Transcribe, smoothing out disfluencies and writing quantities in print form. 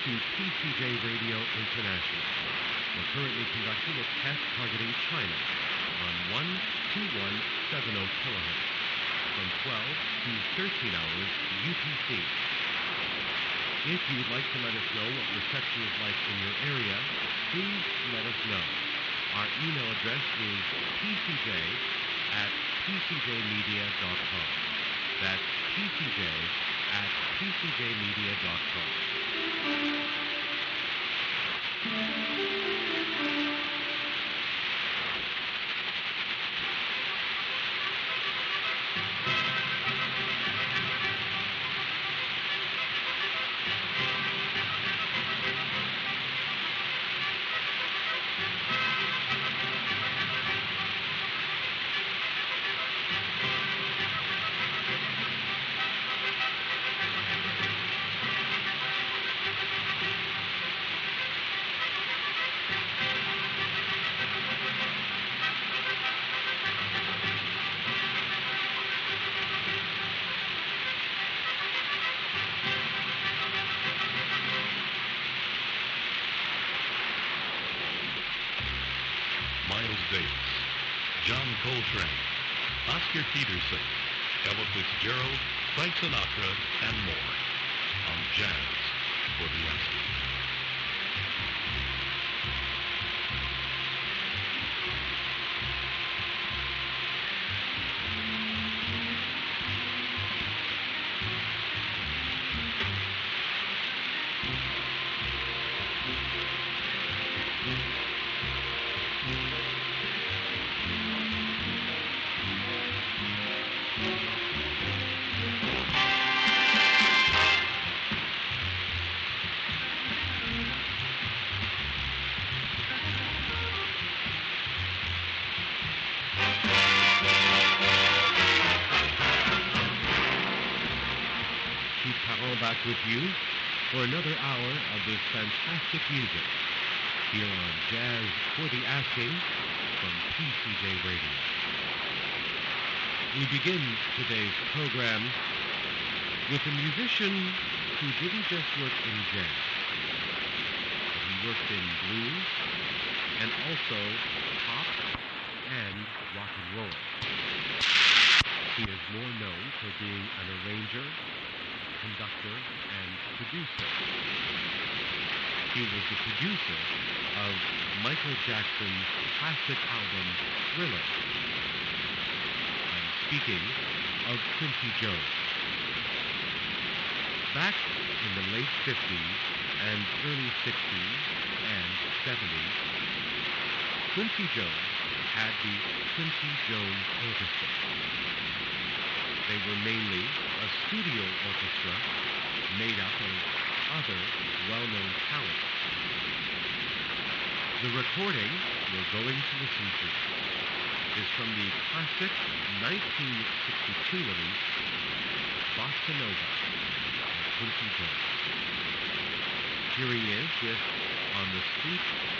to PCJ Radio International. We're currently conducting a test targeting China on 12170 kilohertz from 12 to 13 hours UTC. If you'd like to let us know what reception is like in your area, please let us know. Our email address is pcj@pcjmedia.com. That's pcj@pcjmedia.com. Miles Davis, John Coltrane, Oscar Peterson, Ella Fitzgerald, Frank Sinatra, and more on Jazz for the Asking. Back with you for another hour of this fantastic music here on Jazz for the Asking from PCJ Radio. We begin today's program with a musician who didn't just work in jazz, but he worked in blues and also pop and rock and roll. He is more known for being an arranger, conductor, and producer. He was the producer of Michael Jackson's classic album, Thriller. I'm speaking of Quincy Jones. Back in the late 50s and early 60s and 70s, Quincy Jones had the Quincy Jones Orchestra. They were mainly a studio orchestra made up of other well-known talent. The recording we're going to listen to is from the classic 1962 release, Bossa Nova by Quincy Jones. Here he is with On the Street